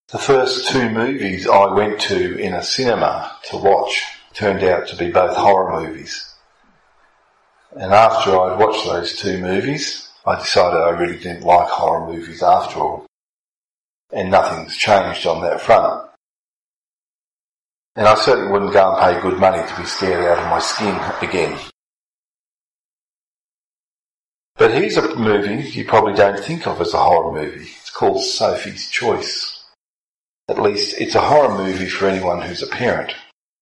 The first two movies I went to in a cinema to watch turned out to be both horror movies. And after I'd watched those two movies, I decided I really didn't like horror movies after all. And nothing's changed on that front. And I certainly wouldn't go and pay good money to be scared out of my skin again. But here's a movie you probably don't think of as a horror movie. It's called Sophie's Choice. At least it's a horror movie for anyone who's a parent.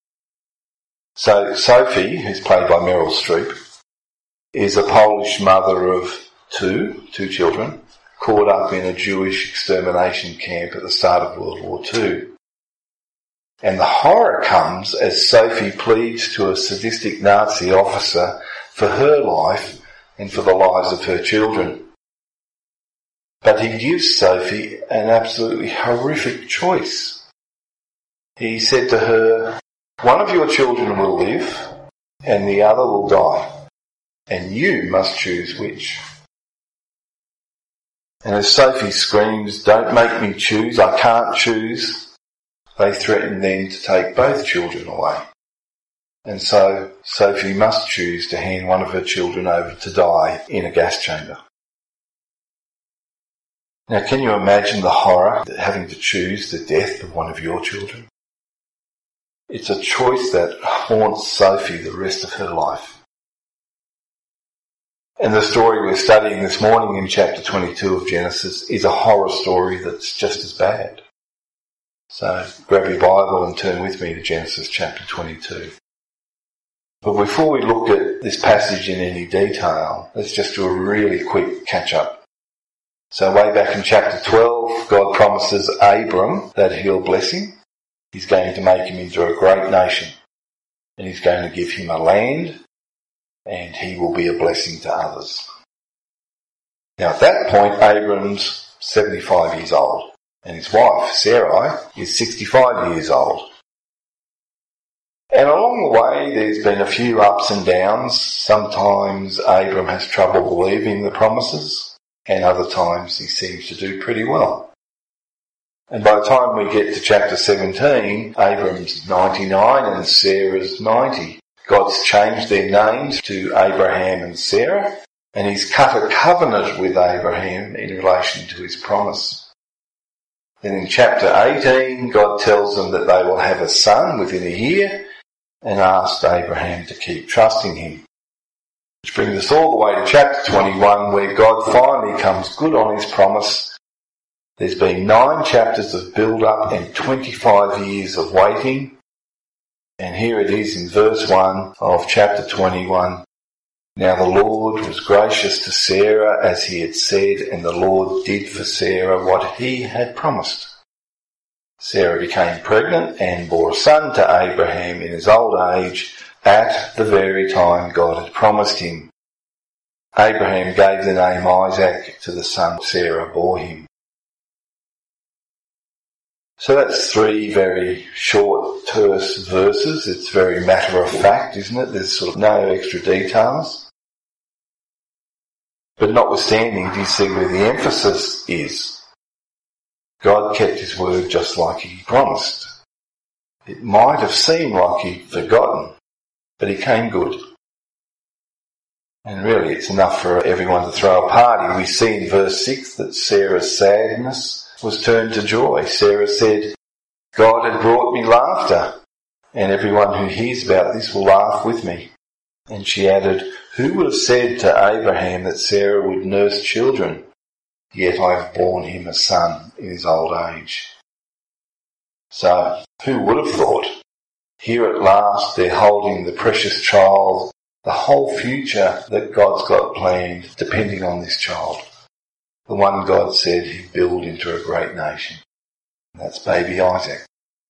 So Sophie, who's played by Meryl Streep, is a Polish mother of two children, caught up in a Jewish extermination camp at the start of World War II. And the horror comes as Sophie pleads to a sadistic Nazi officer for her life and for the lives of her children. But he gives Sophie an absolutely horrific choice. He said to her, "One of your children will live and the other will die, and you must choose which." And as Sophie screams, "Don't make me choose, I can't choose," they threaten then to take both children away. And so Sophie must choose to hand one of her children over to die in a gas chamber. Now, can you imagine the horror of having to choose the death of one of your children? It's a choice that haunts Sophie the rest of her life. And the story we're studying this morning in chapter 22 of Genesis is a horror story that's just as bad. So grab your Bible and turn with me to Genesis chapter 22. But before we look at this passage in any detail, let's just do a really quick catch-up. So way back in chapter 12, God promises Abram that he'll bless him. He's going to make him into a great nation. And he's going to give him a land, and he will be a blessing to others. Now at that point, Abram's 75 years old, and his wife, Sarai, is 65 years old. And along the way, there's been a few ups and downs. Sometimes Abram has trouble believing the promises, and other times he seems to do pretty well. And by the time we get to chapter 17, Abram's 99 and Sarah's 90. God's changed their names to Abraham and Sarah, and he's cut a covenant with Abraham in relation to his promise. Then in chapter 18, God tells them that they will have a son within a year, and asked Abraham to keep trusting him. Which brings us all the way to chapter 21, where God finally comes good on his promise. There's been 9 chapters of build-up and 25 years of waiting. And here it is in verse 1 of chapter 21. Now the Lord was gracious to Sarah as he had said, and the Lord did for Sarah what he had promised. Sarah became pregnant and bore a son to Abraham in his old age, at the very time God had promised him. Abraham gave the name Isaac to the son Sarah bore him. So that's 3 very short, terse verses. It's very matter of fact, isn't it? There's sort of no extra details. But notwithstanding, do you see where the emphasis is? God kept his word just like he promised. It might have seemed like he'd forgotten, but he came good. And really it's enough for everyone to throw a party. We see in verse 6 that Sarah's sadness was turned to joy. Sarah said, "God had brought me laughter, and everyone who hears about this will laugh with me." And she added, "Who would have said to Abraham that Sarah would nurse children? Yet I have borne him a son in his old age." So, who would have thought? Here at last they're holding the precious child, the whole future that God's got planned depending on this child. The one God said he'd build into a great nation. And that's baby Isaac.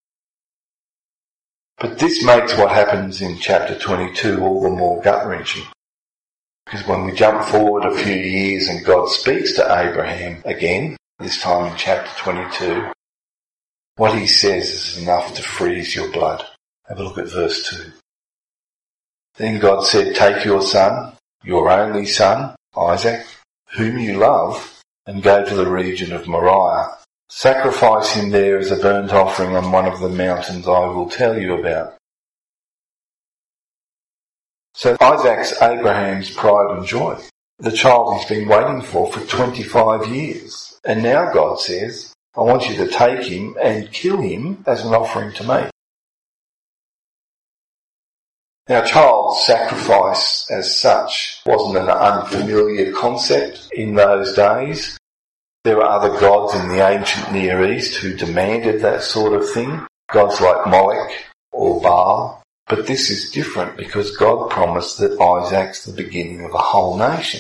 But this makes what happens in chapter 22 all the more gut-wrenching. Because when we jump forward a few years and God speaks to Abraham again, this time in chapter 22, what he says is enough to freeze your blood. Have a look at verse 2. Then God said, "Take your son, your only son, Isaac, whom you love, and go to the region of Moriah Sacrifice him there as a burnt offering on one of the mountains I will tell you about. So Isaac's Abraham's pride and joy. The child he's been waiting for 25 years. And now God says, I want you to take him and kill him as an offering to me. Now, child sacrifice as such wasn't an unfamiliar concept in those days. There were other gods in the ancient Near East who demanded that sort of thing. Gods like Moloch or Baal. But this is different because God promised that Isaac's the beginning of a whole nation.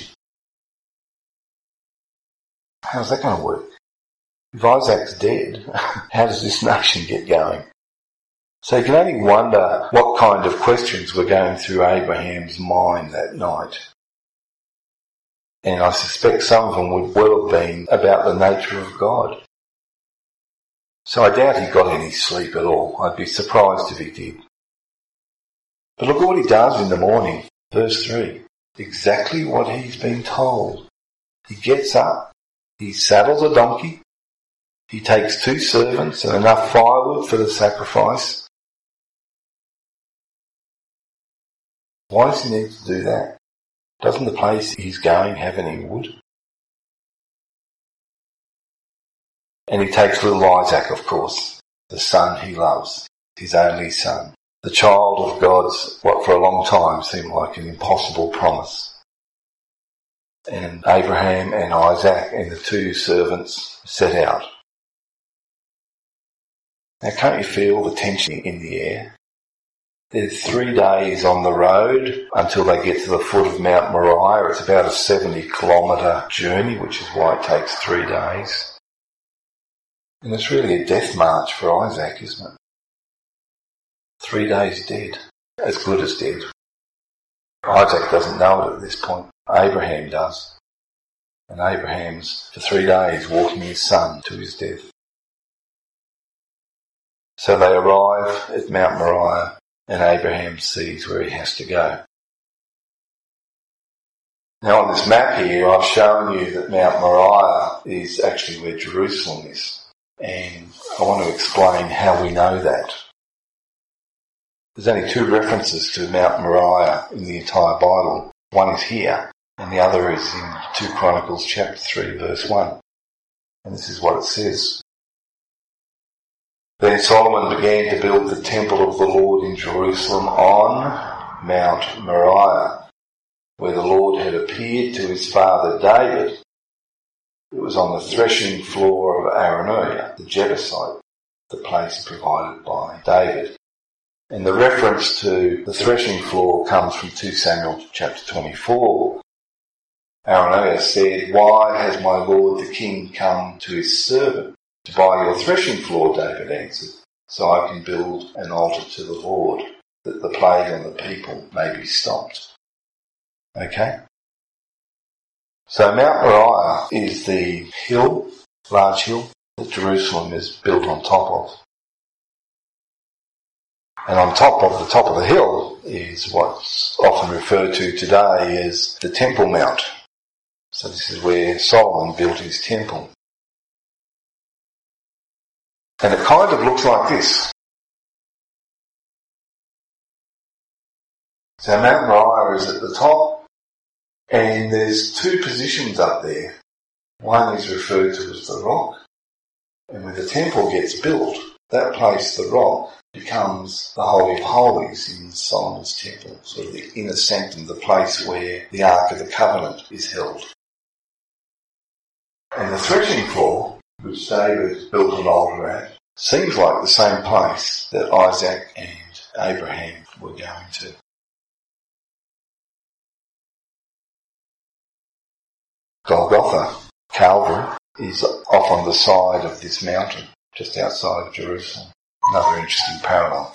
How's that going to work? If Isaac's dead, how does this nation get going? So you can only wonder what kind of questions were going through Abraham's mind that night. And I suspect some of them would well have been about the nature of God. So I doubt he got any sleep at all. I'd be surprised if he did. But look at what he does in the morning. Verse 3. Exactly what he's been told. He gets up, he saddles a donkey, he takes 2 servants and enough firewood for the sacrifice. Why does he need to do that? Doesn't the place he's going have any wood? And he takes little Isaac, of course, the son he loves, his only son. The child of God's, what for a long time seemed like an impossible promise. And Abraham and Isaac and the 2 servants set out. Now can't you feel the tension in the air? There's 3 days on the road until they get to the foot of Mount Moriah. It's about a 70-kilometre journey, which is why it takes 3 days. And it's really a death march for Isaac, isn't it? 3 days dead, as good as dead. Isaac doesn't know it at this point. Abraham does. And Abraham's for 3 days walking his son to his death. So they arrive at Mount Moriah and Abraham sees where he has to go. Now on this map here I've shown you that Mount Moriah is actually where Jerusalem is. And I want to explain how we know that. There's only 2 references to Mount Moriah in the entire Bible. One is here, and the other is in 2 Chronicles chapter 3 verse 1. And this is what it says. Then Solomon began to build the temple of the Lord in Jerusalem on Mount Moriah, where the Lord had appeared to his father David. It was on the threshing floor of Araunah, the Jebusite, the place provided by David. And the reference to the threshing floor comes from 2 Samuel chapter 24. Araunah said, "Why has my lord the king come to his servant? To buy your threshing floor," David answered, "so I can build an altar to the Lord, that the plague on the people may be stopped." Okay? So Mount Moriah is the hill, large hill, that Jerusalem is built on top of. And on top of the hill is what's often referred to today as the Temple Mount. So this is where Solomon built his temple. And it kind of looks like this. So Mount Moriah is at the top, and there's 2 positions up there. One is referred to as the rock, and when the temple gets built, that place, the rock, becomes the Holy of Holies in Solomon's temple, sort of the inner sanctum, the place where the Ark of the Covenant is held. And the threshing floor, which David built an altar at, seems like the same place that Isaac and Abraham were going to. Golgotha, Calvary, is off on the side of this mountain, just outside of Jerusalem. Another interesting parallel.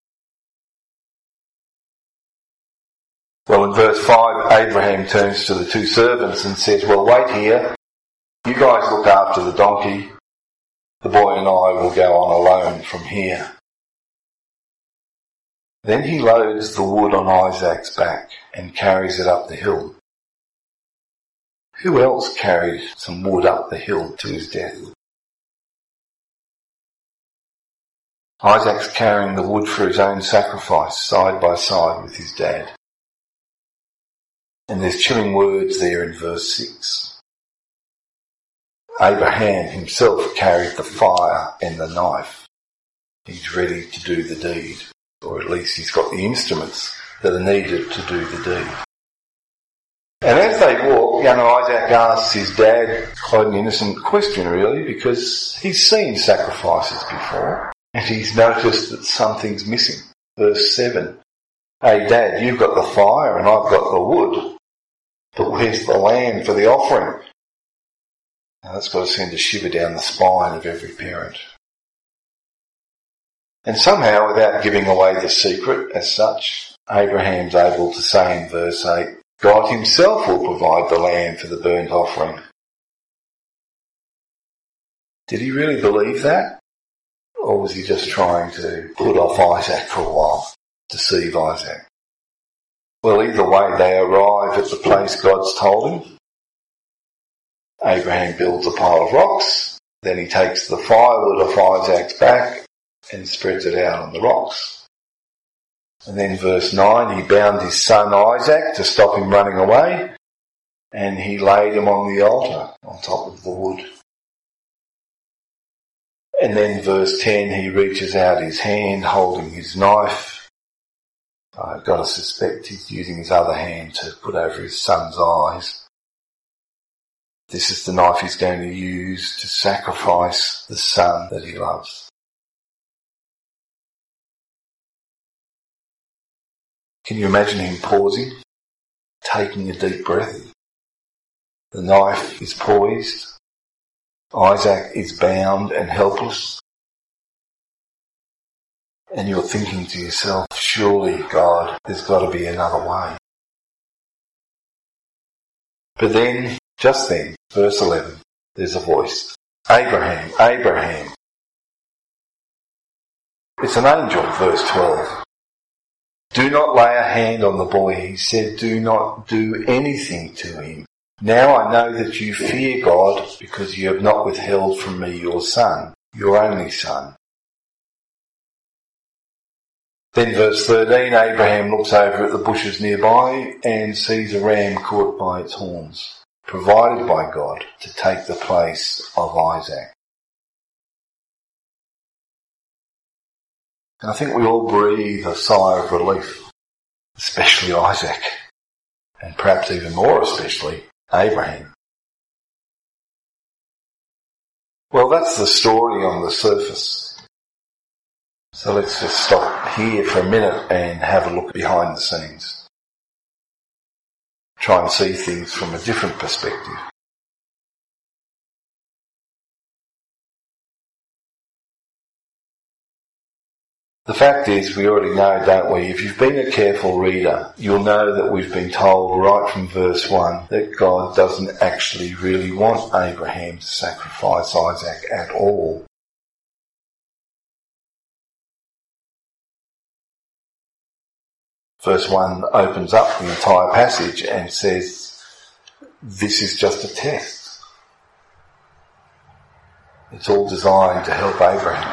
Well, in verse 5, Abraham turns to the 2 servants and says, "Well, wait here. You guys look after the donkey. The boy and I will go on alone from here." Then he loads the wood on Isaac's back and carries it up the hill. Who else carried some wood up the hill to his death? Isaac's carrying the wood for his own sacrifice side by side with his dad. And there's chilling words there in verse 6. Abraham himself carried the fire and the knife. He's ready to do the deed, or at least he's got the instruments that are needed to do the deed. And as they walk, young Isaac asks his dad quite an innocent question really, because he's seen sacrifices before and he's noticed that something's missing. Verse 7, "Hey Dad, you've got the fire and I've got the wood, but where's the lamb for the offering?" Now that's got to send a shiver down the spine of every parent. And somehow, without giving away the secret as such, Abraham's able to say in verse 8, God himself will provide the lamb for the burnt offering. Did he really believe that? Or was he just trying to put off Isaac for a while, deceive Isaac? Well, either way, they arrive at the place God's told him. Abraham builds a pile of rocks, then he takes the firewood off Isaac's back and spreads it out on the rocks. And then verse 9, he bound his son Isaac to stop him running away, and he laid him on the altar on top of the wood. And then verse 10, he reaches out his hand holding his knife. I've got to suspect he's using his other hand to put over his son's eyes. This is the knife he's going to use to sacrifice the son that he loves. Can you imagine him pausing, taking a deep breath? The knife is poised. Isaac is bound and helpless. And you're thinking to yourself, surely, God, there's got to be another way. But then, just then, verse 11, there's a voice. Abraham, Abraham. It's an angel, verse 12. Do not lay a hand on the boy, he said. Do not do anything to him. Now I know that you fear God because you have not withheld from me your son, your only son. Then verse 13, Abraham looks over at the bushes nearby and sees a ram caught by its horns, provided by God to take the place of Isaac. And I think we all breathe a sigh of relief, especially Isaac, and perhaps even more especially Abraham. Well, that's the story on the surface. So let's just stop here for a minute and have a look behind the scenes. Try and see things from a different perspective. The fact is, we already know, don't we? If you've been a careful reader, you'll know that we've been told right from verse 1 that God doesn't actually really want Abraham to sacrifice Isaac at all. Verse 1 opens up the entire passage and says, this is just a test. It's all designed to help Abraham.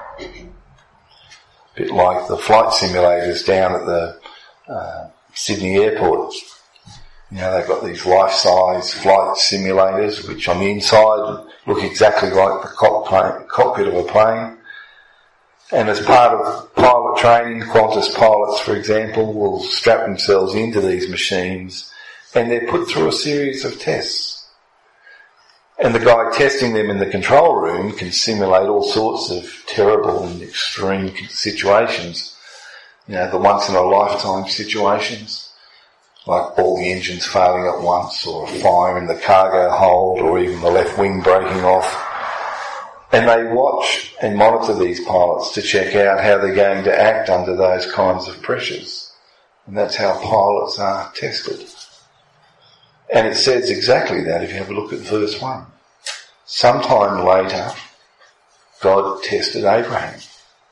A bit like the flight simulators down at the Sydney airport. You know, they've got these life-size flight simulators which on the inside look exactly like the cockpit of a plane. And as part of pilot training, Qantas pilots, for example, will strap themselves into these machines and they're put through a series of tests. And the guy testing them in the control room can simulate all sorts of terrible and extreme situations. You know, the once-in-a-lifetime situations, like all the engines failing at once, or a fire in the cargo hold, or even the left wing breaking off. And they watch and monitor these pilots to check out how they're going to act under those kinds of pressures. And that's how pilots are tested. And it says exactly that if you have a look at verse 1. Sometime later, God tested Abraham.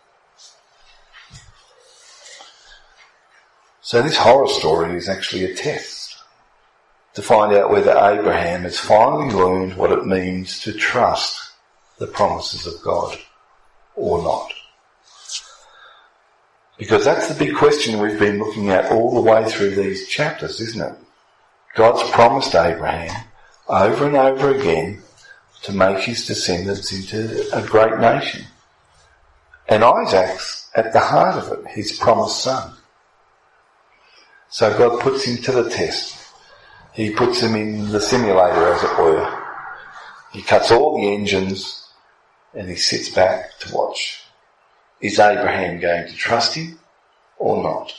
So this horror story is actually a test to find out whether Abraham has finally learned what it means to trust the promises of God or not. Because that's the big question we've been looking at all the way through these chapters, isn't it? God's promised Abraham over and over again to make his descendants into a great nation. And Isaac's at the heart of it, his promised son. So God puts him to the test. He puts him in the simulator, as it were. He cuts all the engines and he sits back to watch. Is Abraham going to trust him or not?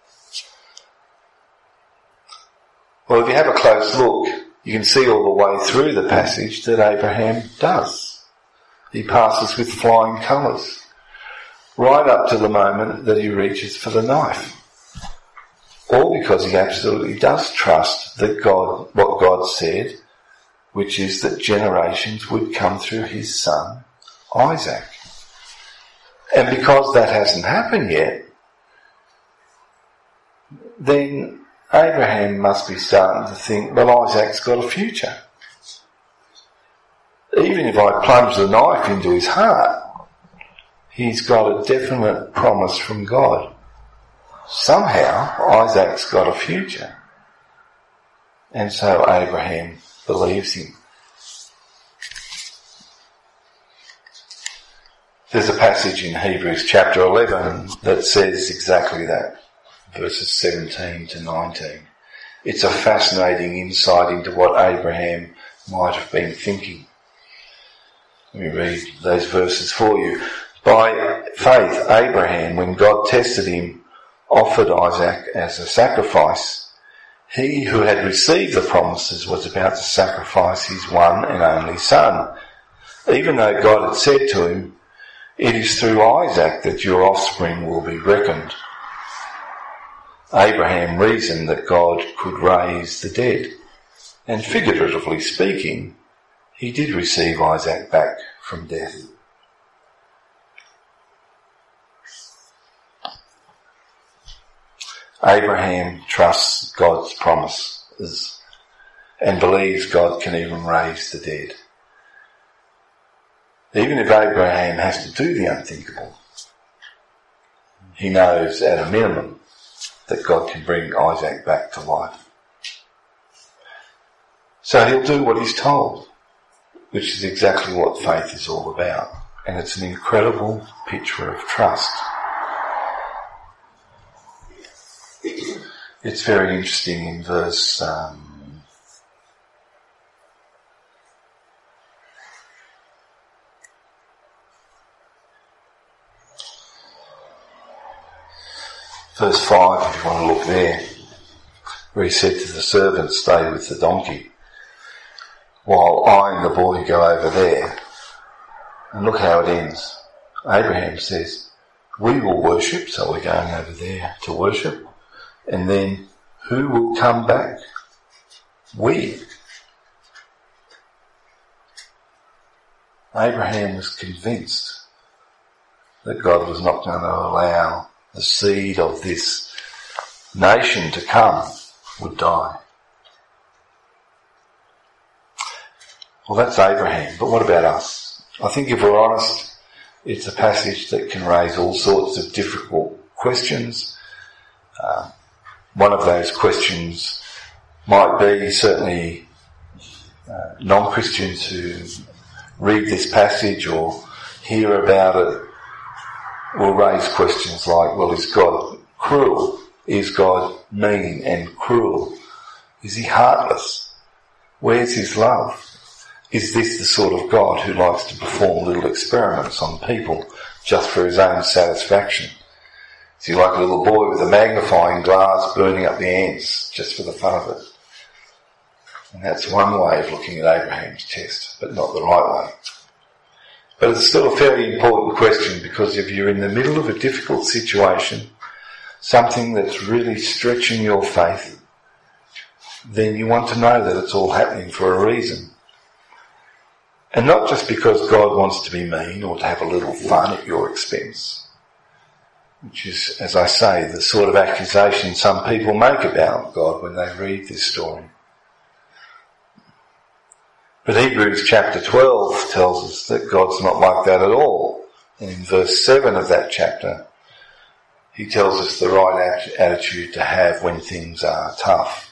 Well, if you have a close look, you can see all the way through the passage that Abraham does. He passes with flying colours, right up to the moment that he reaches for the knife. All because he absolutely does trust that what God said, which is that generations would come through his son, Isaac. And because that hasn't happened yet, then Abraham must be starting to think, well, Isaac's got a future. Even if I plunge the knife into his heart, he's got a definite promise from God. Somehow, Isaac's got a future. And so Abraham believes him. There's a passage in Hebrews chapter 11 that says exactly that, verses 17 to 19. It's a fascinating insight into what Abraham might have been thinking. Let me read those verses for you. By faith, Abraham, when God tested him, offered Isaac as a sacrifice. He who had received the promises was about to sacrifice his one and only son, even though God had said to him, "It is through Isaac that your offspring will be reckoned." Abraham reasoned that God could raise the dead, and figuratively speaking, he did receive Isaac back from death. Abraham trusts God's promises and believes God can even raise the dead. Even if Abraham has to do the unthinkable, he knows at a minimum that God can bring Isaac back to life. So he'll do what he's told, which is exactly what faith is all about. And it's an incredible picture of trust. It's very interesting in verse 5, if you want to look there, where he said to the servant, "Stay with the donkey, while I and the boy go over there." And look how it ends. Abraham says, "We will worship," so we're going over there to worship. And then, who will come back? We. Abraham was convinced that God was not going to allow the seed of this nation to come would die. Well, that's Abraham, but what about us? I think if we're honest, it's a passage that can raise all sorts of difficult questions. One of those questions might be certainly non-Christians who read this passage or hear about it will raise questions like, well, is God cruel? Is God mean and cruel? Is he heartless? Where's his love? Is this the sort of God who likes to perform little experiments on people just for his own satisfaction? Is he like a little boy with a magnifying glass burning up the ants just for the fun of it? And that's one way of looking at Abraham's test, but not the right way. But it's still a fairly important question, because if you're in the middle of a difficult situation, something that's really stretching your faith, then you want to know that it's all happening for a reason. And not just because God wants to be mean or to have a little fun at your expense, which is, as I say, the sort of accusation some people make about God when they read this story. But Hebrews chapter 12 tells us that God's not like that at all. And in verse 7 of that chapter, He tells us the right attitude to have when things are tough.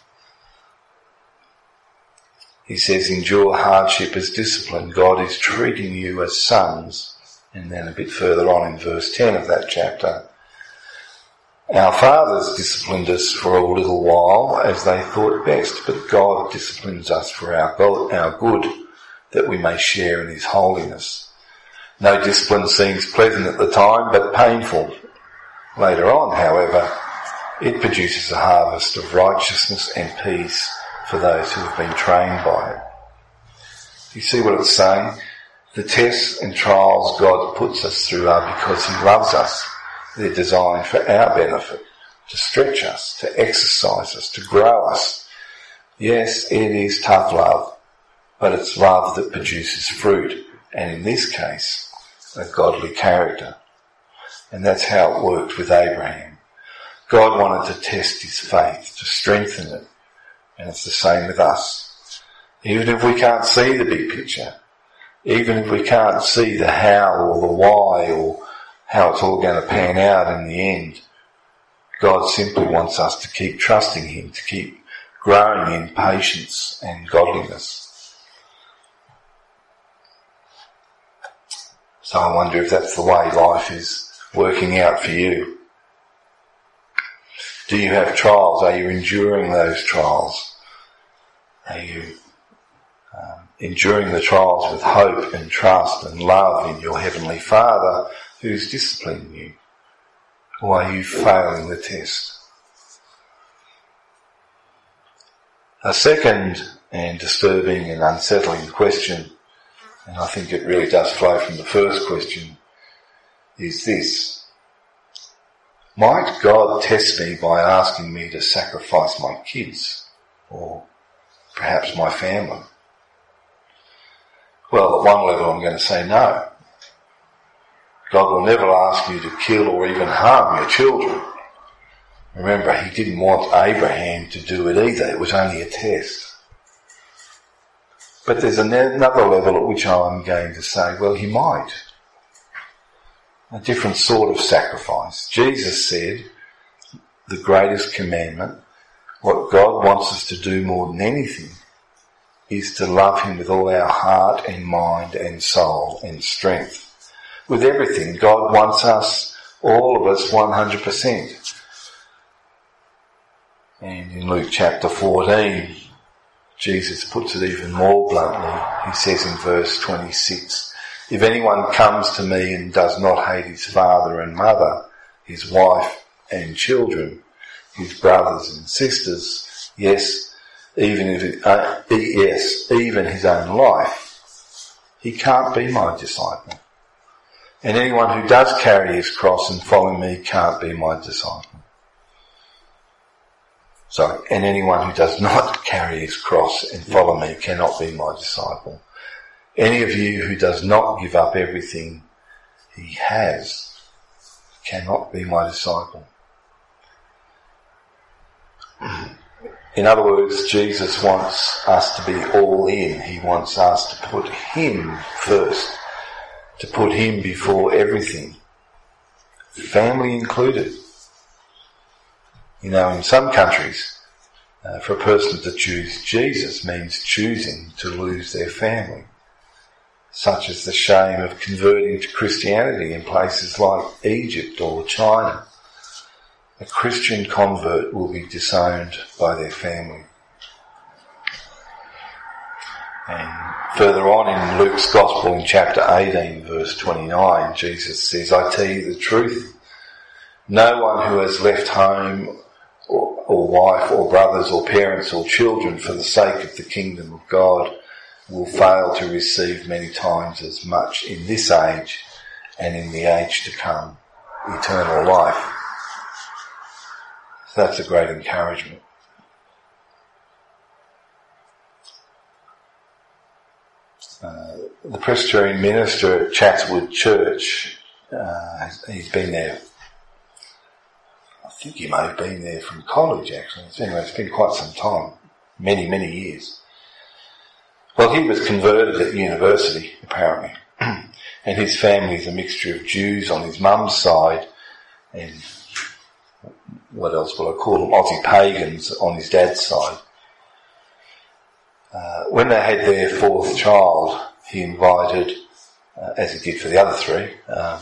He says, endure hardship as discipline. God is treating you as sons. And then a bit further on in verse 10 of that chapter, our fathers disciplined us for a little while as they thought best, but God disciplines us for our good, that we may share in his holiness. No discipline seems pleasant at the time, but painful. Later on, however, it produces a harvest of righteousness and peace for those who have been trained by it. You see what it's saying? The tests and trials God puts us through are because he loves us. They're designed for our benefit, to stretch us, to exercise us, to grow us. Yes, it is tough love, but it's love that produces fruit, and in this case, a godly character. And that's how it worked with Abraham. God wanted to test his faith, to strengthen it, and it's the same with us. Even if we can't see the big picture, even if we can't see the how or the why or how it's all going to pan out in the end, God simply wants us to keep trusting him, to keep growing in patience and godliness. So I wonder if that's the way life is working out for you. Do you have trials? Are you enduring those trials? Are you enduring the trials with hope and trust and love in your Heavenly Father who's disciplining you? Or are you failing the test? A second and disturbing and unsettling question, and I think it really does flow from the first question, is this. Might God test me by asking me to sacrifice my kids, or perhaps my family? Well, at one level I'm going to say no. God will never ask you to kill or even harm your children. Remember, he didn't want Abraham to do it either. It was only a test. But there's another level at which I'm going to say, well, he might. A different sort of sacrifice. Jesus said, the greatest commandment, what God wants us to do more than anything, is to love him with all our heart and mind and soul and strength. With everything, God wants us, all of us, 100%. And in Luke chapter 14, Jesus puts it even more bluntly. He says in verse 26, if anyone comes to me and does not hate his father and mother, his wife and children, his brothers and sisters, even his own life, he can't be my disciple. And anyone who does carry his cross and follow me can't be my disciple. And anyone who does not carry his cross and follow me cannot be my disciple. Any of you who does not give up everything he has cannot be my disciple. In other words, Jesus wants us to be all in. He wants us to put him first, to put him before everything, family included. You know, in some countries, for a person to choose Jesus means choosing to lose their family, such as the shame of converting to Christianity in places like Egypt or China. A Christian convert will be disowned by their family. And further on in Luke's Gospel in chapter 18 verse 29, Jesus says, I tell you the truth, no one who has left home or wife or brothers or parents or children for the sake of the kingdom of God will fail to receive many times as much in this age and in the age to come, eternal life. So that's a great encouragement. The Presbyterian minister at Chatswood Church, he's been there, I think he may have been there from college actually. Anyway, it's been quite some time, many, many years. Well, he was converted at university, apparently, and his family is a mixture of Jews on his mum's side and what else will I call them, Aussie pagans on his dad's side. When they had their fourth child, he invited, as he did for the other three,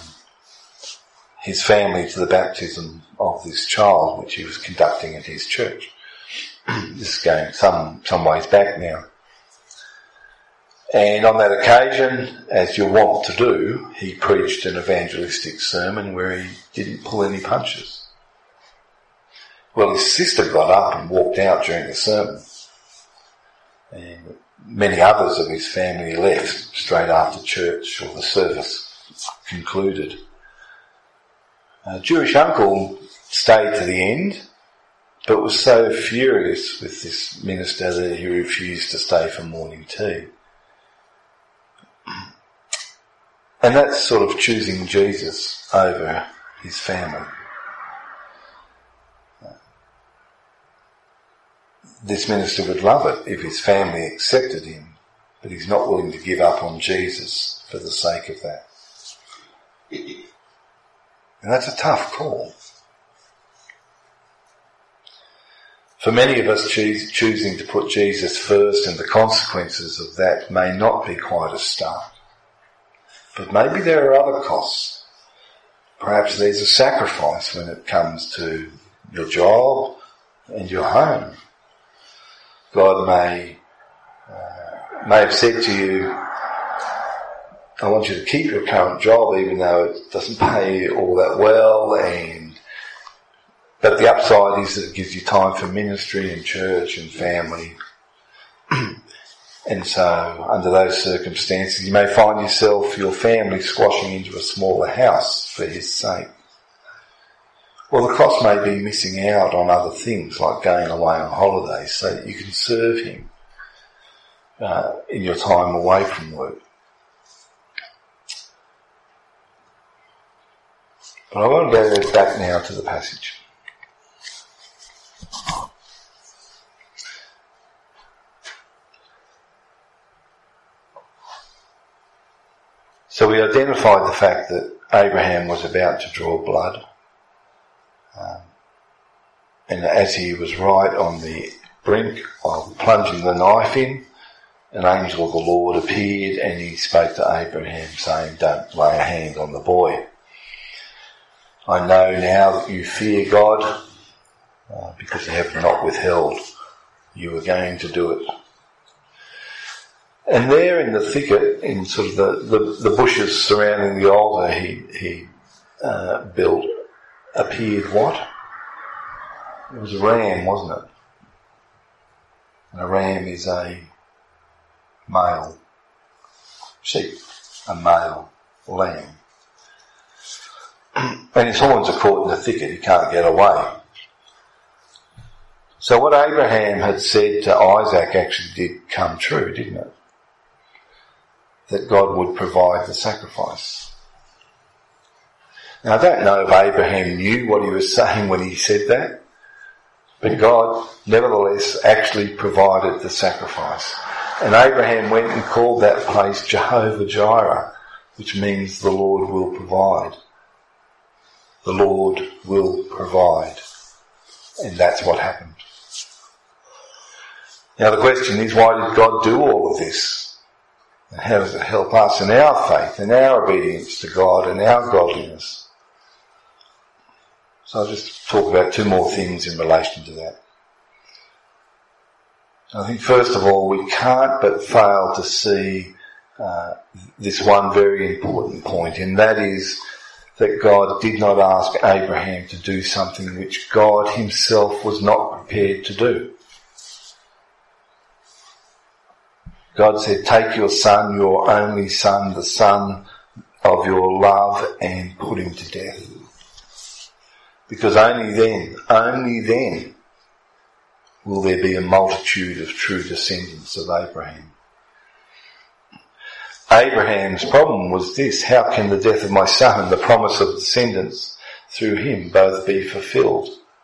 his family to the baptism of this child, which he was conducting at his church. This is going some ways back now. And on that occasion, as you're wont to do, he preached an evangelistic sermon where he didn't pull any punches. Well, his sister got up and walked out during the sermon. And many others of his family left straight after church or the service concluded. Jewish uncle stayed to the end, but was so furious with this minister that he refused to stay for morning tea. And that's sort of choosing Jesus over his family. This minister would love it if his family accepted him, but he's not willing to give up on Jesus for the sake of that. And that's a tough call. For many of us, choosing to put Jesus first and the consequences of that may not be quite a start. But maybe there are other costs. Perhaps there's a sacrifice when it comes to your job and your home. God may have said to you, I want you to keep your current job even though it doesn't pay all that well, but the upside is that it gives you time for ministry and church and family. And so under those circumstances you may find yourself, your family, squashing into a smaller house for his sake. Well, the cost may be missing out on other things like going away on holidays so that you can serve him in your time away from work. But I want to go back now to the passage. So we identified the fact that Abraham was about to draw blood. And as he was right on the brink of plunging the knife in, an angel of the Lord appeared and he spoke to Abraham saying, don't lay a hand on the boy. I know now that you fear God because you have not withheld. You were going to do it. And there in the thicket, in sort of the bushes surrounding the altar he built, appeared what? It was a ram, wasn't it? And a ram is a male sheep, a male lamb. And his horns are caught in the thicket, he can't get away. So what Abraham had said to Isaac actually did come true, didn't it? That God would provide the sacrifice. Now I don't know if Abraham knew what he was saying when he said that, but God nevertheless actually provided the sacrifice. And Abraham went and called that place Jehovah Jireh, which means the Lord will provide. The Lord will provide. And that's what happened. Now the question is, why did God do all of this? And how does it help us in our faith and our obedience to God and our godliness? So I'll just talk about two more things in relation to that. I think first of all, we can't but fail to see this one very important point, and that is that God did not ask Abraham to do something which God himself was not prepared to do. God said, take your son, your only son, the son of your love, and put him to death. Because only then will there be a multitude of true descendants of Abraham. Abraham's problem was this: how can the death of my son and the promise of descendants through him both be fulfilled?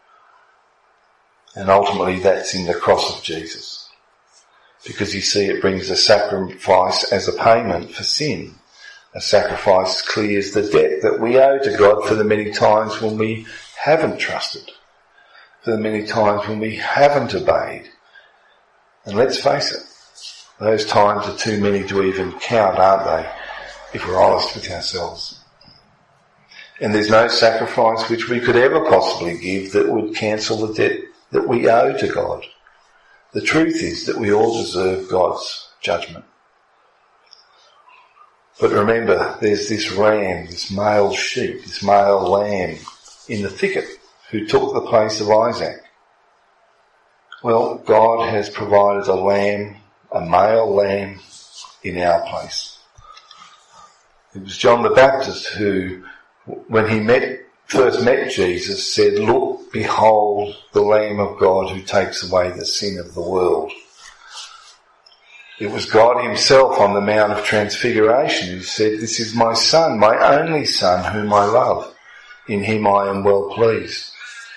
And ultimately that's in the cross of Jesus. Because you see, it brings a sacrifice as a payment for sin. A sacrifice clears the debt that we owe to God for the many times when we haven't trusted. for the many times when we haven't obeyed. And let's face it, those times are too many to even count, aren't they, if we're honest with ourselves. And there's no sacrifice which we could ever possibly give that would cancel the debt that we owe to God. The truth is that we all deserve God's judgment. But remember, there's this ram, this male sheep, this male lamb in the thicket who took the place of Isaac. Well, God has provided a lamb, a male lamb, in our place. It was John the Baptist who, when he first met Jesus, said, "Look, behold the Lamb of God who takes away the sin of the world." It was God himself on the Mount of Transfiguration who said, "This is my Son, my only Son, whom I love. In him I am well pleased."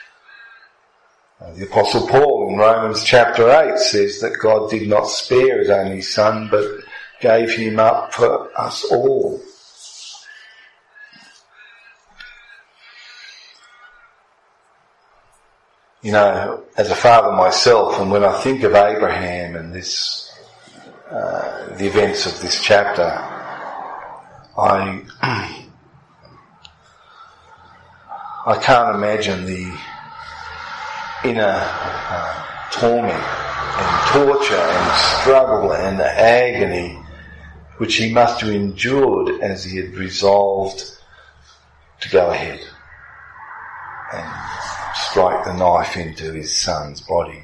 The Apostle Paul in Romans chapter 8 says that God did not spare his only Son, but gave him up for us all. You know, as a father myself, and when I think of Abraham and the events of this chapter, I can't imagine the inner torment and torture and struggle and agony which he must have endured as he had resolved to go ahead and strike the knife into his son's body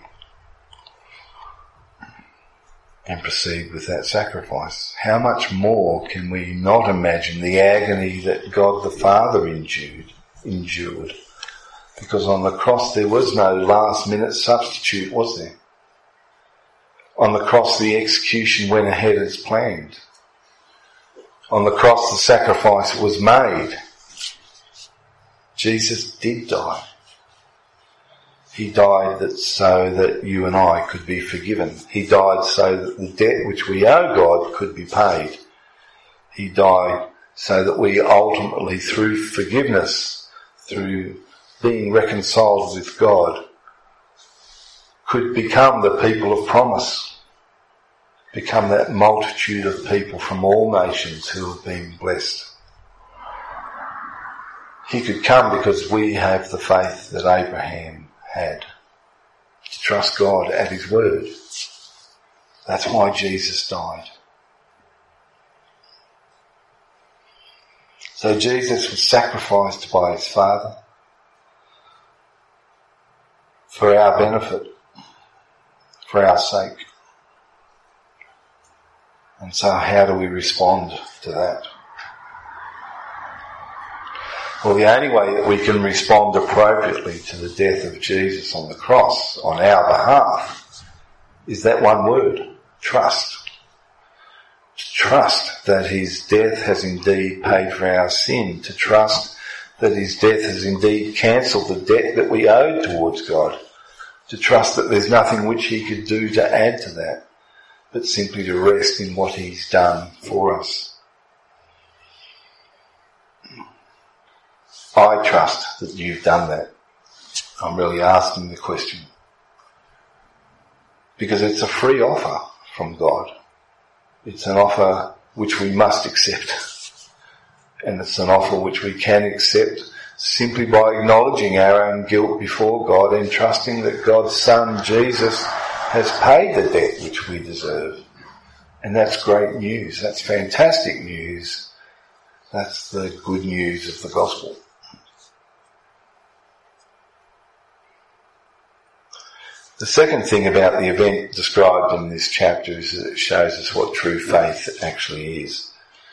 and proceed with that sacrifice. How much more can we not imagine the agony that God the Father endured? Because on the cross there was no last minute substitute, was there? On the cross the execution went ahead as planned. On the cross the sacrifice was made. Jesus did die. He died so that you and I could be forgiven. He died so that the debt which we owe God could be paid. He died so that we ultimately, through forgiveness, through being reconciled with God, could become the people of promise, become that multitude of people from all nations who have been blessed. He could come because we have the faith that Abraham had, to trust God at his word. That's why Jesus died. So Jesus was sacrificed by his Father for our benefit, for our sake. And so how do we respond to that? Well, the only way that we can respond appropriately to the death of Jesus on the cross on our behalf is that one word, trust. To trust that his death has indeed paid for our sin. To trust that his death has indeed cancelled the debt that we owed towards God. To trust that there's nothing which he could do to add to that, but simply to rest in what he's done for us. I trust that you've done that. I'm really asking the question. Because it's a free offer from God. It's an offer which we must accept. And it's an offer which we can accept simply by acknowledging our own guilt before God and trusting that God's Son, Jesus, has paid the debt which we deserve. And that's great news. That's fantastic news. That's the good news of the gospel. The second thing about the event described in this chapter is that it shows us what true faith actually is.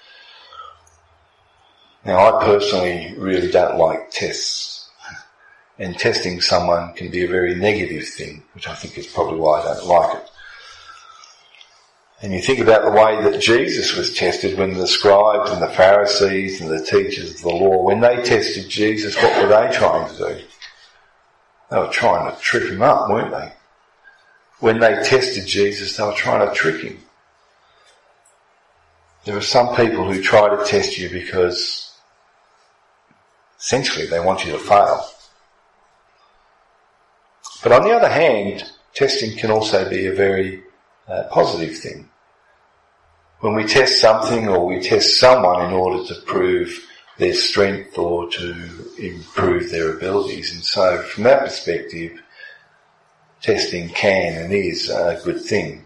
Now, I personally really don't like tests, and testing someone can be a very negative thing, which I think is probably why I don't like it. And you think about the way that Jesus was tested when the scribes and the Pharisees and the teachers of the law, when they tested Jesus, what were they trying to do? They were trying to trip him up, weren't they? When they tested Jesus, they were trying to trick him. There are some people who try to test you because essentially they want you to fail. But on the other hand, testing can also be a very positive thing. When we test something or we test someone in order to prove their strength or to improve their abilities. And so from that perspective, testing can and is a good thing.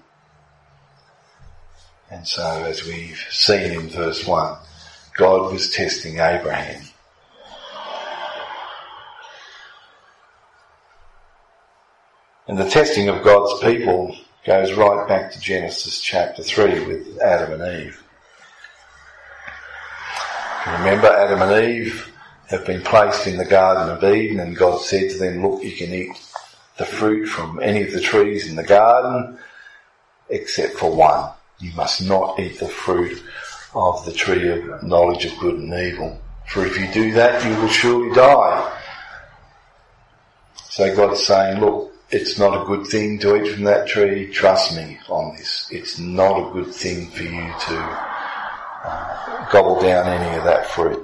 And so as we've seen in verse 1, God was testing Abraham. And the testing of God's people goes right back to Genesis chapter 3 with Adam and Eve. Remember, Adam and Eve have been placed in the Garden of Eden, and God said to them, look, you can eat the fruit from any of the trees in the garden except for one. You must not eat the fruit of the tree of knowledge of good and evil, for if you do that, you will surely die. So God's saying, look, it's not a good thing to eat from that tree. Trust me on this. It's not a good thing for you to gobble down any of that fruit.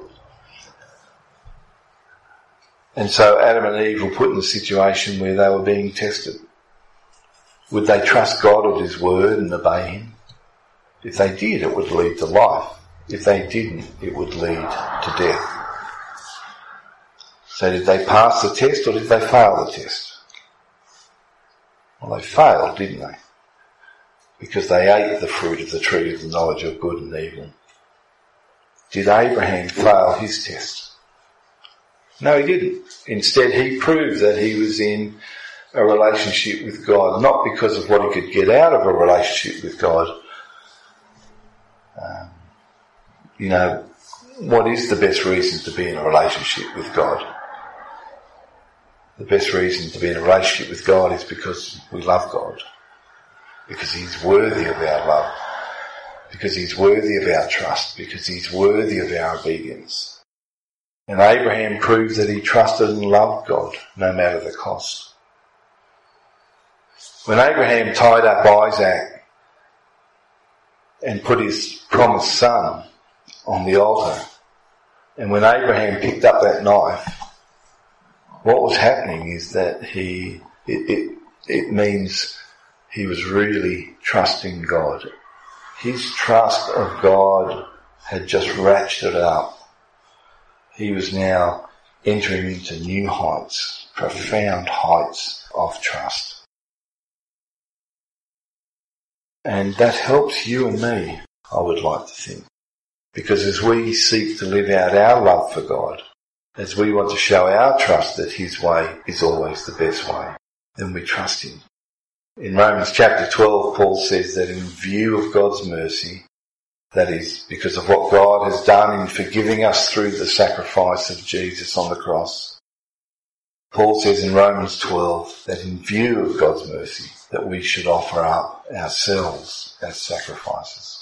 And so Adam and Eve were put in a situation where they were being tested. Would they trust God at His word and obey Him? If they did, it would lead to life. If they didn't, it would lead to death. So did they pass the test or did they fail the test? Well, they failed, didn't they? Because they ate the fruit of the tree of the knowledge of good and evil. Did Abraham fail his test? No, he didn't. Instead, he proved that he was in a relationship with God, not because of what he could get out of a relationship with God. What is the best reason to be in a relationship with God? The best reason to be in a relationship with God is because we love God, because He's worthy of our love, because He's worthy of our trust, because He's worthy of our obedience. And Abraham proved that he trusted and loved God, no matter the cost. When Abraham tied up Isaac and put his promised son on the altar, and when Abraham picked up that knife, what was happening is that it means he was really trusting God. His trust of God had just ratcheted up. He was now entering into new heights, profound heights of trust. And that helps you and me, I would like to think. Because as we seek to live out our love for God, as we want to show our trust that His way is always the best way, then we trust Him. In Romans chapter 12, Paul says that in view of God's mercy, that is, because of what God has done in forgiving us through the sacrifice of Jesus on the cross, Paul says in Romans 12 that in view of God's mercy, that we should offer up ourselves as sacrifices.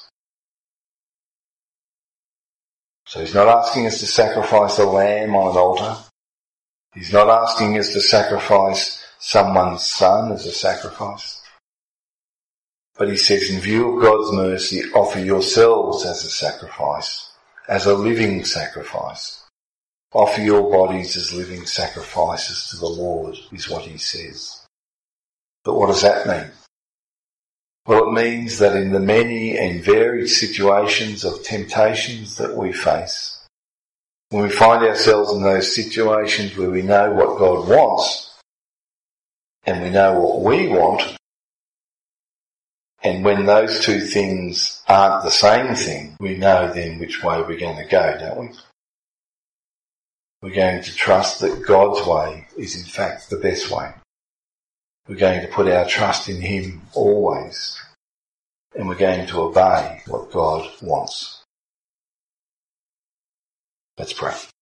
So He's not asking us to sacrifice a lamb on an altar. He's not asking us to sacrifice someone's son as a sacrifice. But He says, in view of God's mercy, offer yourselves as a sacrifice, as a living sacrifice. Offer your bodies as living sacrifices to the Lord, is what He says. But what does that mean? Well, it means that in the many and varied situations of temptations that we face, when we find ourselves in those situations where we know what God wants and we know what we want, and when those two things aren't the same thing, we know then which way we're going to go, don't we? We're going to trust that God's way is in fact the best way. We're going to put our trust in Him always. And we're going to obey what God wants. Let's pray.